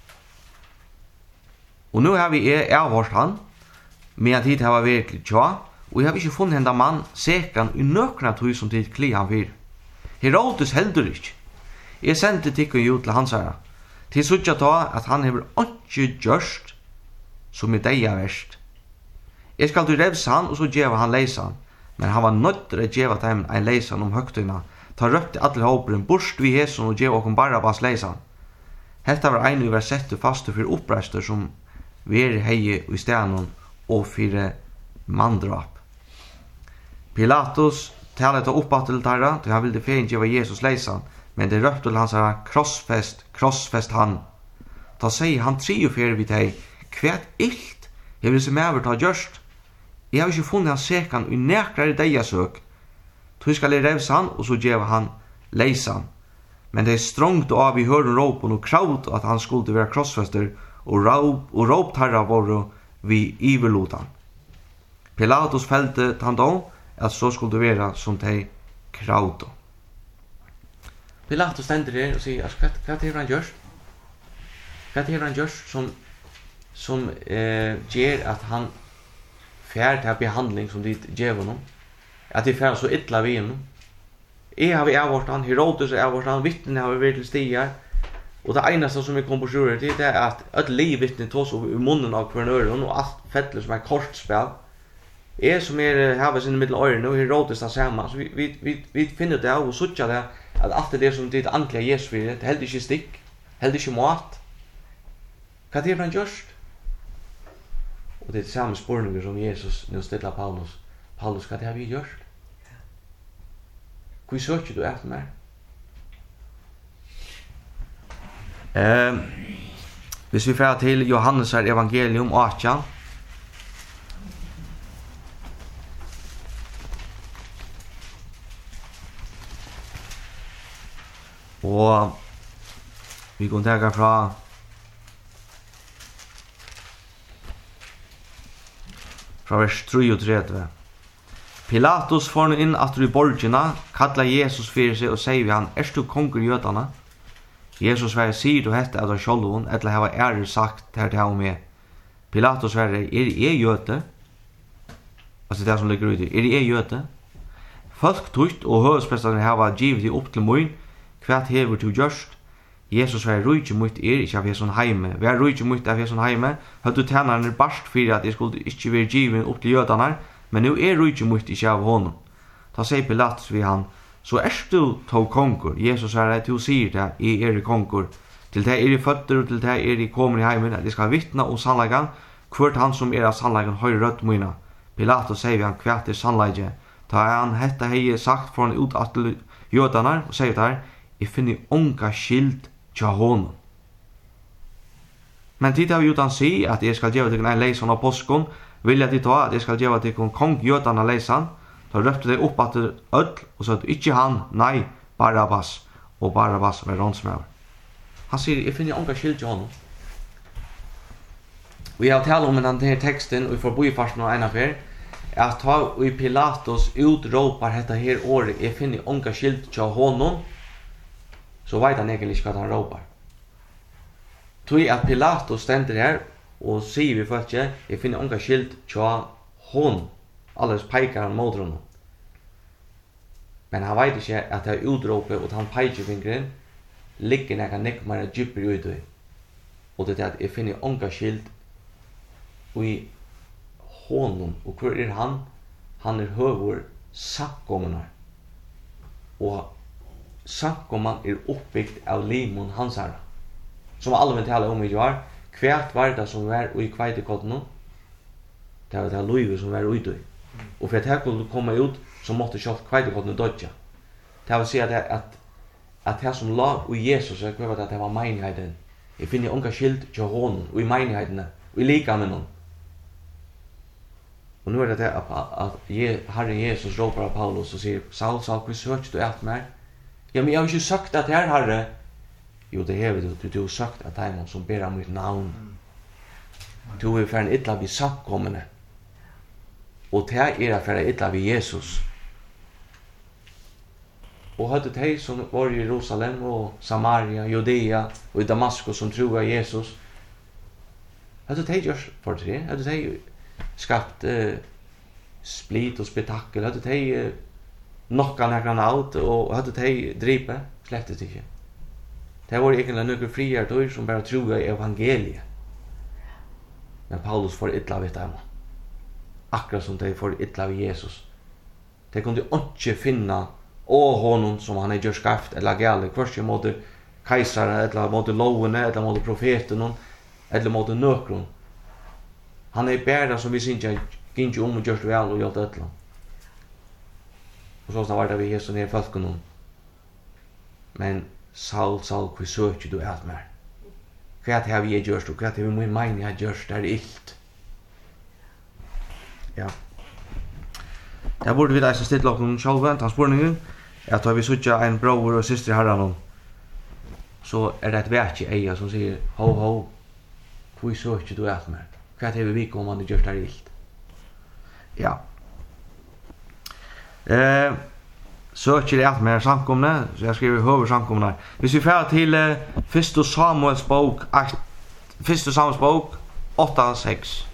Och nu har vi avhört han, med att tid har verkligt tja, och jag har inte funnit hända man säkan i nökna tog som tid kli han fyr. Herodes heldur ikke. Jeg sendte tikkun jo til hans herra. Til suttja ta at han hever ikke gjørst som deia verst. Jeg skal til revse han og så djeva han leisan, men han var nødt til å djeva dem en leisan om høgtøyna. Ta røpte alle håperen borst vi heson og djeva okkom Barabbas leisan. Hetta var ein vi var sett fast for oppreistur som veri heie i stenon og for mandrap. Pilatus talet opp til tarra, til han ville fein djeva Jesus leisan, men det røpte til hans herra krossfest han. Ta seg han 43 vid deg, kvært illt hever seg mever ta gjørst. Jeg har ikke funnet han sekan i nekrar i deia søk. Tog skal jeg revse han, og så djeva han leisan. Men det er strongt av i høren råpen og kraut at han skulle være krossfester, og råpt herra våre vi iverlotan. Pilatus felte han da, at så skulle det være som de krauto. Pilatus stender her og sier, hva er han gjørst? Hva er han gjørst som gjør at han fær til behandling som de gjør honom? At de fær så ytla vi honom? Jeg har avvart han, Herodes har avvart han, vittnen har vært til stiger, og det eneste som jeg kom på sjur til, det er at et liv vittnen tås over i munnen av hver øren, og alt fettler som er kortspill. Jeg som har sin middel øren, og Herodes det samme, så vi finner det av og suttja det, at alt det som det antlige Jesus for det heldig ikke stikk, heldig ikke mat. Hva er det han gjørst? Og det er samme spurninger som Jesus nå stiller Paulus. Paulus, hva er det har vi gjørst? Hvor søker du etter meg? Hvis vi får til Johannes evangelium 8, og vi kan ta fra vers 33. Pilatus får nu inn at i borgina, kallar Jesus fyrir seg og sier vi han, du konger jødana? Jesus svarer, sier du hette av sjolvun, eller hava ære sagt her til ham med. Pilatus svarer, jøde? Altså det som ligger ute, jøde? Folk tutt og høvespresterne hava givet opp til moin, hva hever du gjørst? Jesus var rujtje mot ikke av hesson heime. Vi er rujtje mot av hesson heime. Høyde tjeneren barst for at jeg skulle ikke være given opp til jødene, men nu er rujtje mot ikke av honom. Ta sier Pilatus ved han, så du to konkur. Jesus er at du sier det, jeg konkur. Til det i føtter og til det i kommer i heimen, at jeg skal vittna om sannleggen, hvert han som av sannleggen høyre rødt mine. Pilatus sier vi han kvært sannleggen. Ta han hette hei sagt for han ut at jødene, og sier der, jeg finner unga skilt tja honom. Men tid har vi utan si at jeg skal gjøre til en leisan av påskon, vil jeg ta at jeg skal gjøre til kong jødene leisan, da røpte de opp at ødel, og sa at ikke han, nei, Barabbas, og Barabbas var rånsmøver. Han sier, jeg finner unga skilt tja honom. Vi har talt om denne teksten, og vi får bo i farsen og en affær, at ta i Pilatus utropar dette her året, jeg finner unga skilt tja honom, så vet han egentlig ikke hva han råpar. Tog at Pilatus stender her og sier vi folk ikke, jeg finner unga skilt tja hon, alles peikar han mot honom. Men han vet ikke at det er utropet og han peikefingren ligger nekka mer djupere ut i. Og det er at jeg finner unga skilt i honom. Og hvor er han? Han er høver sakkommene. Og sakkomman er uppbyggt av limon hans herra. Som alle vil tale om i år, hvert var det som var i kveitekotten, det var det livet som var ute i. Og for at det kunne komme ut, så måtte kjøpt kveitekotten dødja. Det vil si at det som la i Jesus, jeg kvever at det var menigheten. Jeg finner unga skilt til hånden, og i menighetene, og i likane noen. Og nu er det at Herren Jesus råper av Paulus og sier, Saul, hvor søker du et mer? Ja, men jeg har ikke sagt at her, Herre. Jo, det har du har sagt at det er noen som ber om mitt navn. Du er for en ytla vi sakkommende. Og det er for en ytla vi Jesus. Og hadde de som var i Jerusalem og Samaria, Judea og i Damaskus som tror av Jesus, hadde de gjort for det? Hadde de skapt split og spetakkel? Hadde de nokka nekran out og hadde de dripe? Slettet ikke. Det var egentlig noen friere dør som bare tror i evangeliet. Men Paulus får ytla vitt dem. Akkurat som de får ytla vid Jesus. De kunne ikke finne honom som han er gjør skaft eller gale, hverst mot keisaren, eller mot lovene, eller mot profeten, eller mot nøkron. Han er bare som vi synes ikke om og gjørst vel og gjort et eller annet. Og så var det vi Jesus nere folkene. Men Saul, hvor søker du alt mer? Hva har vi gjørst, og hva har vi mener jeg gjørst, det er illt. Ja. Det burde vi da stille opp noen sjølve, ta spørningen, at vi søker en bror og syster herren, så er det et vekk i eia som sier, ho, hvor søker du alt mer? Hva har vi om han gjørst, det er illt? Ja. Søker jeg alt mer samkomne, så jeg skriver høver samkomne. Hvis vi fer til 1. Samuels bok 8-6.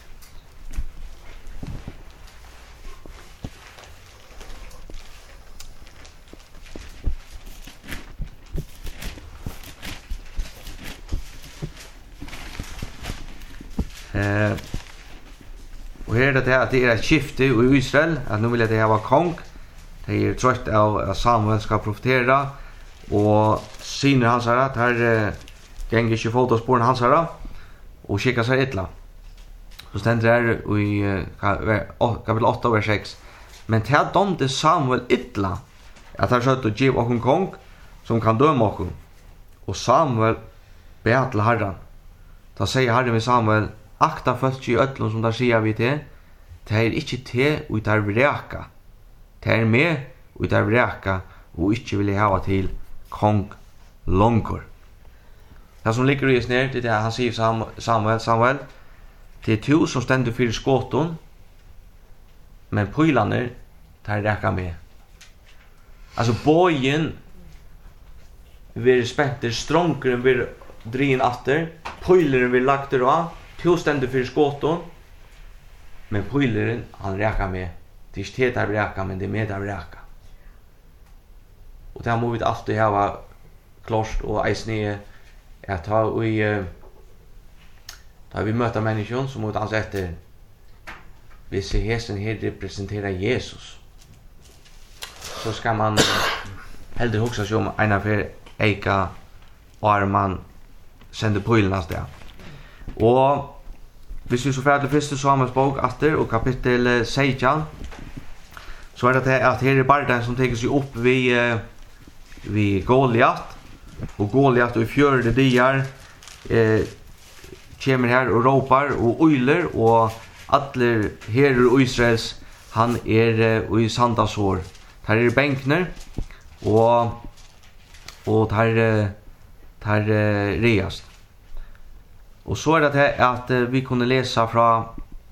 Og her er det at det er et skifte i Israel, at nå vil jeg ha kong. De er trøtt av at Samuel skal profetere, og syner hans herre, der ganger ikke folk og sporen hans herre, og kikker seg ytla. Så stender det i kapitel 8, vers 6. Men til domte Samuel ytla, at han skjøtt å give okken kong, som kan døme okken. Og Samuel ber til herren. Da sier herren med Samuel, akta folk i øtlen som der sier vi til, det er ikke til ut der vreka. Det er med ut der vreka, og ikke vil jeg hava til kong Longkor. Det som ligger i sned, det er han sier Samuel, det er to som stender for skåten, men pøylene tar reka med. Altså bojen vil spenter, strånkeren vil drien atter, pøyleren vil lagt det av, to stender for skåten, men pøyleren han reka med. Det er ikke det der reka, men det er med der reka. Og det må vi alltid ha klart og eisne att vi möter människor som mot hans efter vi ser hesen här representerar Jesus. Så ska man hellre huxa sig om en för eika och man sender pojlarnas där. Och hvis vi så färdigt första Samuels bok efter och kapitel 16 så är det att här är barden som tar sig upp vid Goliat och Goliat och i fjärde diar kommer här och ropar och oyler och alla herrar och Israels han är i sandasår. Här är bänkner och här reast. Och så är det att vi kunde läsa från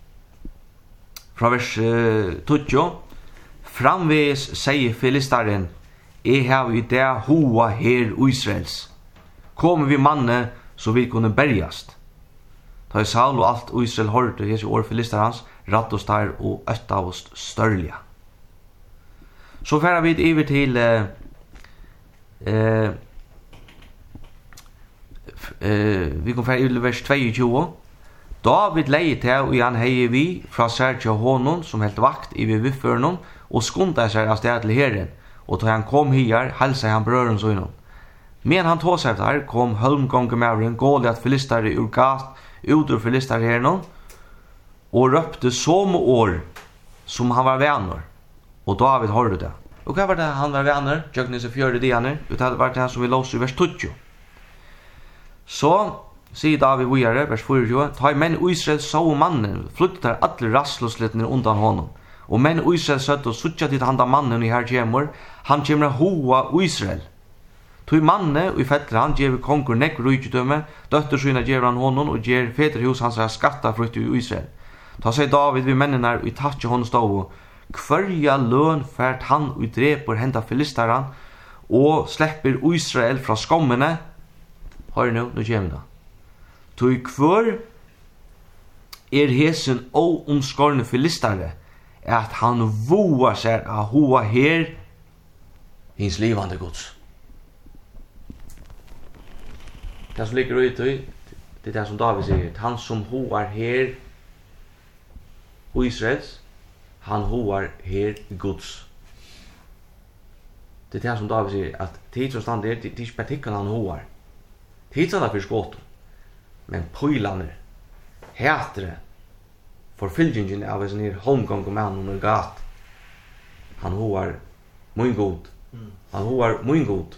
vers 20. Framvis säger filistaren, har vi det hoa her Israels. Kommer vi manne så vi kunde bärgast. Ta i Saul och allt Israel hörde hese år filistarans, ratt oss där och ötta oss störliga. Så färar vi över till vi kommer färd i vers 22. David leie til og han hei vi fra Sergio honom som helt vakt i vi vifförnon og skundade sig av sted til herren. Og da han kom hier, hälsade han brøren søgnon. Men han tog seg der, kom hölmgångemævren Goliat filistare ur gat, ut ur filistare hernon, og røpte som år som han var vänner. Og David hørte det. Og hva var det han var vänner? Jøgnes i fjörde dianer, det hadde vært han som vi låste i vers 20. Så sier David videre, vers 24, ta menn Israel så mannen, flyttar alle rastløslittene undan honom. Og menn Israel søtt og suttja til handa mannen i her kjemur, han kjemur hoa Israel. Tog manne og i fettler han gjev konkur nekk rujtidømme, døttersyna gjev han honom og gjev feterhus hans skatta frukt i Israel. Ta sier David vi mennene og i tatje hon stov, kvarja løn fært han og dreper henta filistaran, og slipper Israel fra skommene. Hør nu kommer det. Tog kvar hesen og omskorne filistare, at han voar seg av hoa her, hins livande gods. Det som ligger ut i, det er det som David sier, han som hoar her, og Israels, han hoar her gods. Det er det som David sier, at tid som stand er, det er ikke bare han hoar. Tidsarna för skott. Men pojlarna heter förfyllningen av en ner homgång och man och gat. Han hoar mycket god. Han hoar mycket god.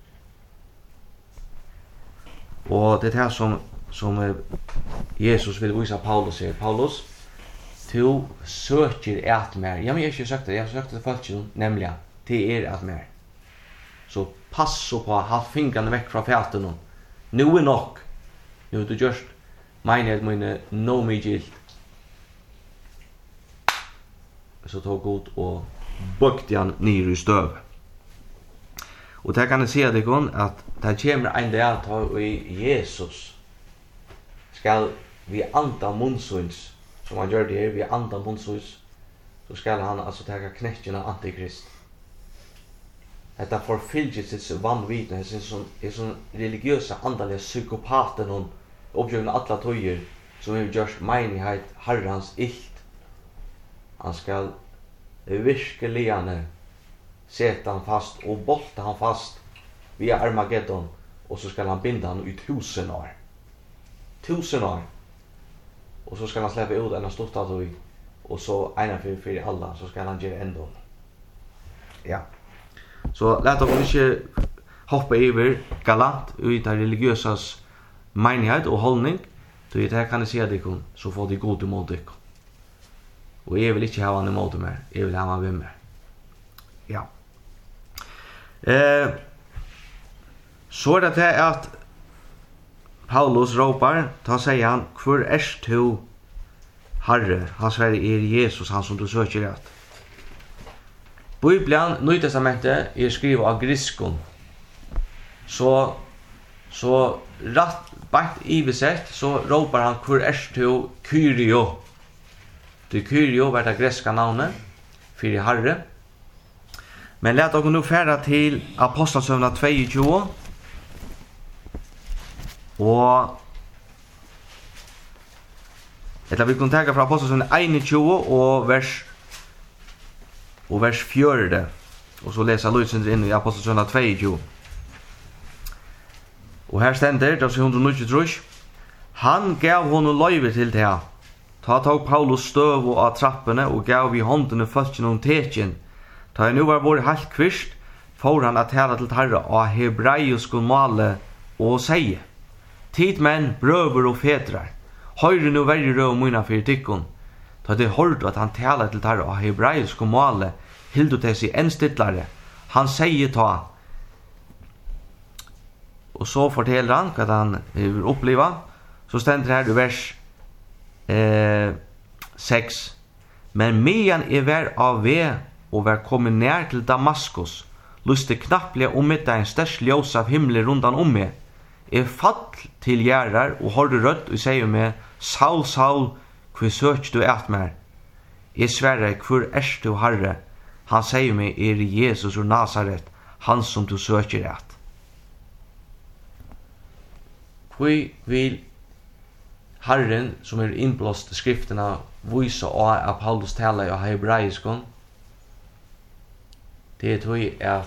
Och det här som Jesus vill visa Paulus säger. Paulus, du söker att mer. Ja, men jag har inte sagt det. Jag har sagt det först nämligen till att mer. Så pass på att ha fingrarna väck från fälten. Nu är nog. Nu du just meine mine no me gilt. Så tog god och bukte han ner i stöv. Och där kan jag se det kon att det kommer en dag att i Jesus ska vi anta munsuns som han gör det här, vi anta munsuns så ska han alltså ta knäcken av antikrist. Detta förfyljelses vanvitne är sån religiösa andaliga psykopater någon uppgivna alla tojer som är just menighet herrans ilt. Han ska virkeligen sätta han fast och bolta han fast via Armageddon och så ska han binda han i 1000 år. 1000 år. Och så ska han släppa ut en storta toj och så ena för alla så ska han ge ändå. Ja. Så låt oss inte hoppa över galant ut av religiösas menighet och hållning. Det här kan jag säga det så får det god emot det. Och jag vill inte ha han emot mig. Jag vill ha han med mig. Ja. Så är det här att Paulus ropar, ta säger han, kvar är du Herre? Han säger Jesus, han som du söker att. Bibeln, Nya testamentet, är skrivet av griskon. Så rätt bakt ivesett så ropar han kvar är du Kyrio. Det Kyrio var det grekiska namnet för Herre. Men låt oss nu färda till Apostlagärningarna 22. Og eller vi kan ta fra Apostlagärningarna 21 og vers 4. Og så lesa Luisen inn i Apostlagärningarna 22. Og her stender det 193. Han gav honom løyve til det. Ta tog Paulus støv og av trappene og gav i håndene folkene om tekjen. Ta jeg nu var vår helt kvist, får han at tala til herre av hebraisk male og seie. Tid menn, brøver og fedrar, høyre nu verre røv munna fyrir tikkun. Ta det hørt at han tala til herre av hebraisk male, hildu til seg enn stittlare. Han seie ta. Og så forteller han hva han vil oppleva. Så stender her i vers 6. Men medan vær av ved og vær kommet nær til Damaskus, luste knapplega middag en størst ljós av himmelen rundan meg. Fall til gjerrar og hørte rødt og sier meg, Saul, Saul, hvor søker du et mer? Jeg sverre, hvor erst du, Herre? Han sier meg, Jesus ur Nazaret, han som du søker et. Vi vil Herren, som innblåst skriftene, vise av Paulus tala i hebraiskon. Det tror jeg at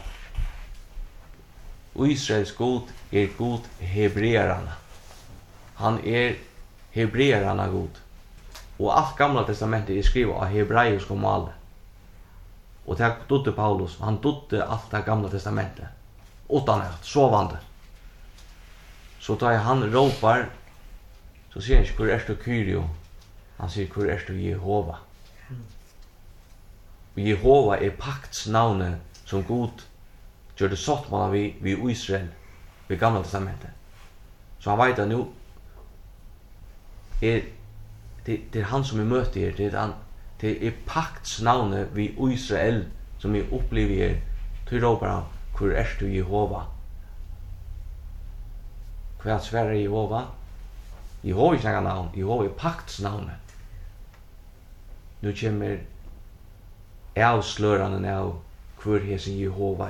Israels god god hebreerana. Han hebreerana god. Og allt gamla testamentet skrivet av hebraisk og male. Og det dodde Paulus. Han dodde allt det gamla testamentet. Utan at, sovande. Så da han ropar, så sier han ikke hvor er du Kyrio. Han sier hvor er du Jehova. Og Jehova paktsnavnet som god gjør det sånt man vi Israel i gamla testamentet. Så han vet at nu det han som møter her, det paktsnavnet vi Israel som vi opplever her. Til råper han, hvor er du Jehova? Hva sverre Jehova? Jehova ikke noe navn, Jehova paktsnavnet. Nu kommer avslørende av hvor hesen Jehova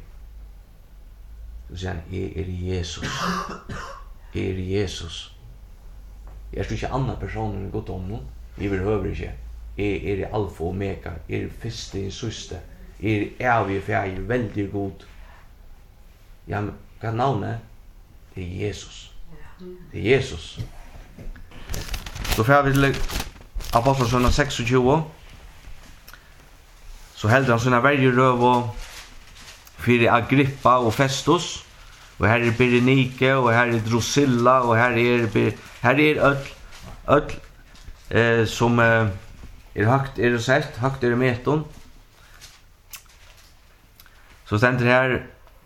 Så sier han, Jesus. Jesus. Jeg ikke andre personer enn godt om noen. Jeg behøver ikke. Jeg alfa og omega. Jeg første og søste. Jeg evig feir, veldig god. Ja, men hva navnet? Det Jesus. Det Jesus. Så får vi til Apostlagärningarna 26. Så heldur han sånne verre røv og fyrir Agrippa og Festus. Og her Berenike, og her Drusilla, og her öll som høgt sett, høgt meton. Så stender her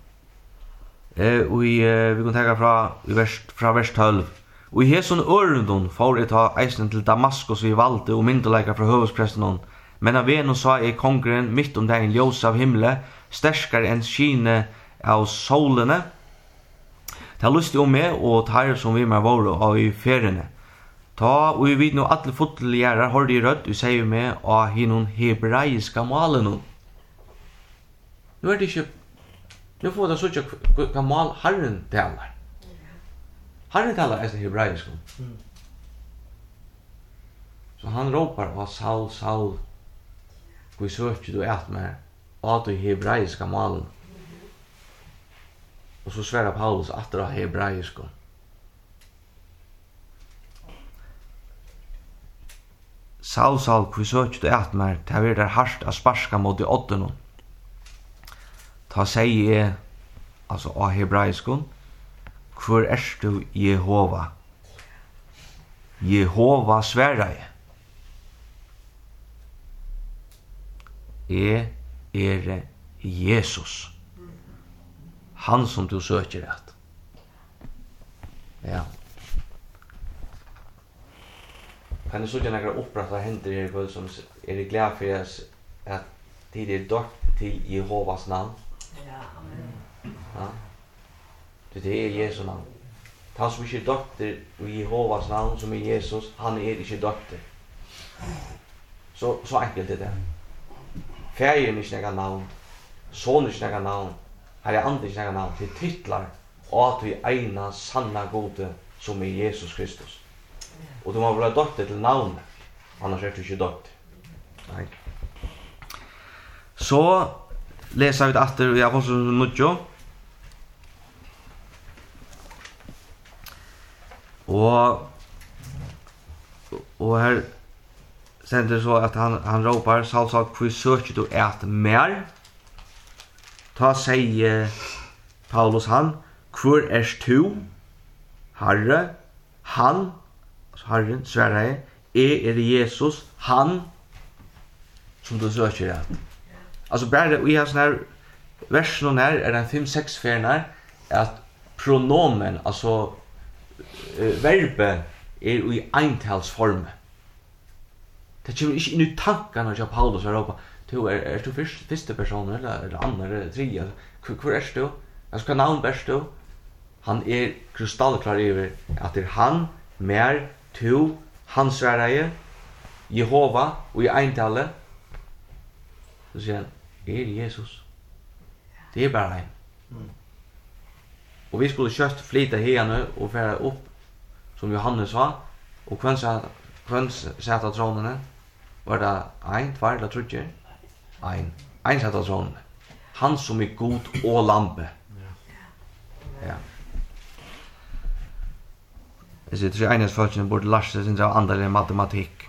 vi kan tenke fra vers 12. Og i heson ørendon får jeg ta eisen til Damaskus vi valgte og myndeleika fra høvespresten. Men av en sa kongren mitt om den ljós av himle, sterskare enn skine av solene. Ta lyst meg og tar som vi med våre av i feriene. Ta og vi vet nå alle fotlegjerrar har de rødt, og sier meg av hinnon hebraiska malen. Nå det ikke, nå får det så ikke hva mal Herren taler. Herren taler er hebraisk. Så han ropar av Saul, Saul, hvor søker du et mer av de hebraiska malen. Og så sverre Paulus at det er hebraisk. Saul, Saul, hvor søker du et mer, det er der hardt av sparska mot de åttene. Ta sier jeg, altså av hebraisk, hvor er du Jehova? Jehova sverre jeg. Jesus. Han som du søker et. Ja. Kan du så gjerne opprette hender i kveld som glad for at det dørt til Jehovas navn? Ja, amen. Det Jesu navn. Han som ikke dørt i Jehovas navn, som Jesus, han ikke dørt. Så enkelt det. Færen ikke nægget navn, son ikke nægget navn, her andre ikke nægget navn, til titlar, og at vi egna sanna gode som Jesus Kristus. Och de har väl döpt till namn. Annars är det inte döpt. Nej. Så läser vi efter i Apostlagärningarna 9. Och här sender så att han ropar Saul, hur söker du ät mer? Ta säger Paulus han, hur är du? Herre, han, Herren svarar, är Jesus, han som du söker ät. Alltså bara vi har sån här versen här är den 5-6 färnar att pronomen, alltså verbet är i entalsform. Det kommer inte in i tankarna av Paulus och ropar, är du första person eller andra eller tredje? Hur är du? Jag ska namn bäst du. Han är kristallklar över att det är han, mer, tu, han Sverige, Jehova och i eintalet. Så säger han, är Jesus. Det är bara en. Och vi skulle kött flyta henne och färra upp, som Johannes sa, och kvän satt av tronen. Var det ein, tvær, eller trutje? Ein satt av tronen. Han som är god och lampe. Ja. Jeg sier, tre enesfolkene burde lære seg sin andelig matematikk.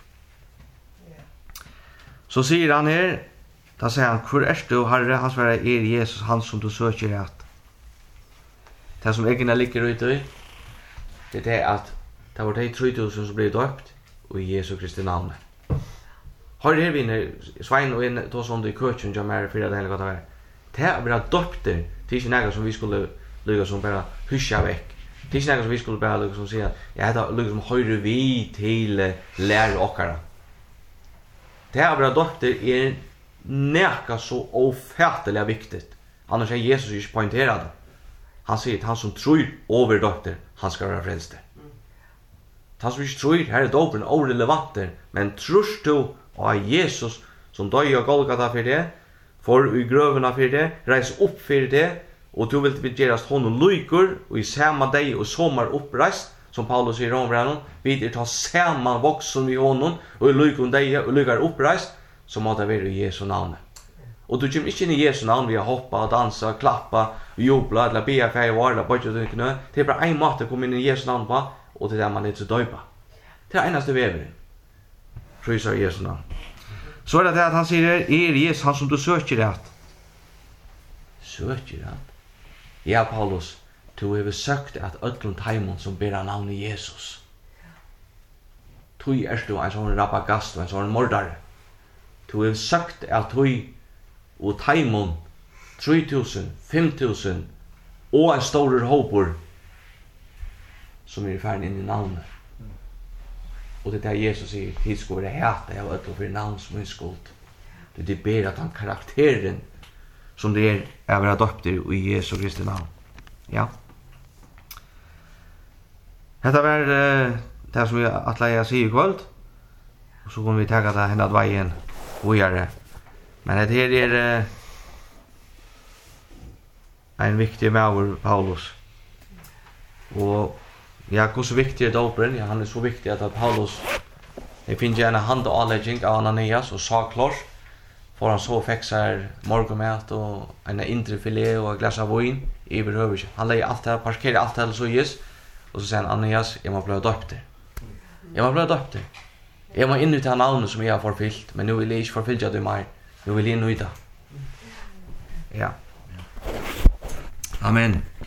Så sier han her, da sier han, hvor er du, Herre? Han svarer, Jesus, han som du søker at. Det som egentlig ligger ute i, det er at det var de 3000 som ble døpt, og i Jesu Kristi navn. Har det her vinner, Svein og en tog sånn i køkken, som er fyra det hele godt av her. Det er bare døpter, det er ikke noe som vi skulle lykke som bare hysja vekk. Det er ikke noe som vi skulle bare lykke som sier, ja, det er lykke som høyre vi til lære okkara. Det er bare døpter er nekka så ofattelig viktig. Annars er Jesus ikke pointerat det. Han sier at han som tror over døpter, han skal være frelst. Han som ikke tror, her er døperen orelevanter, men trus du av Jesus som døg og Golgata for det, for i grøvene for det, reis opp for det, og du vil begerast honom lykur, og i samme dag og sommer oppreist, som Paulus sier i Rombranden, vi ta saman voksen i honom, og i lykur deg og lykker oppreist, så må det være i Jesu navn. Og du kommer ikke inn i Jesu navn via hoppa, dansa, klappa, jubla, eller bia feie var, eller bøtja du ikke nøy. Det er bare en måte å komme inn i Jesu navn på, og det er det man er til døypa. Det er eneste veveren. Prøyser Jesu navn. Så er det at han sier, Jesus, han som du søker at. Søker at? Ja, Paulus, du har søkt at ødlund taimon som ber navnet Jesus. Du er du en sånn rabagast og en sånn mordare. Du har søkt at du og taimon 3000, 5000 og en stor håper som er i ferden inn i navnet. Og det er der Jesus sier, tid skal være hæta av ødlund for navn som er skuld. Det ber at han karakteren som det er å være døpter i Jesu Kristi navn. Ja. Dette var det som vi atleier sier i kvöld. Og så kommer vi tenke til henne at veien videre. Men det her er en viktig maver, Paulus. Og ja, hvor så viktig er dåperen? Ja, han er så viktig at Paulus finner en hand og anlegging av Ananias og sa klart. For han så fikk seg morgenmat og en indre filet og et glass av vin i behøver. Han legger alt her, parkerer alt her så gis. Og så sier han, Ananias, jeg må bli døpt det. Jeg må bli døpt det. Jeg må inn ut av navnet som jeg har forfyllt, men nå vil jeg ikke forfylle det mer. Nå vil jeg inn ut av. Ja. Amen.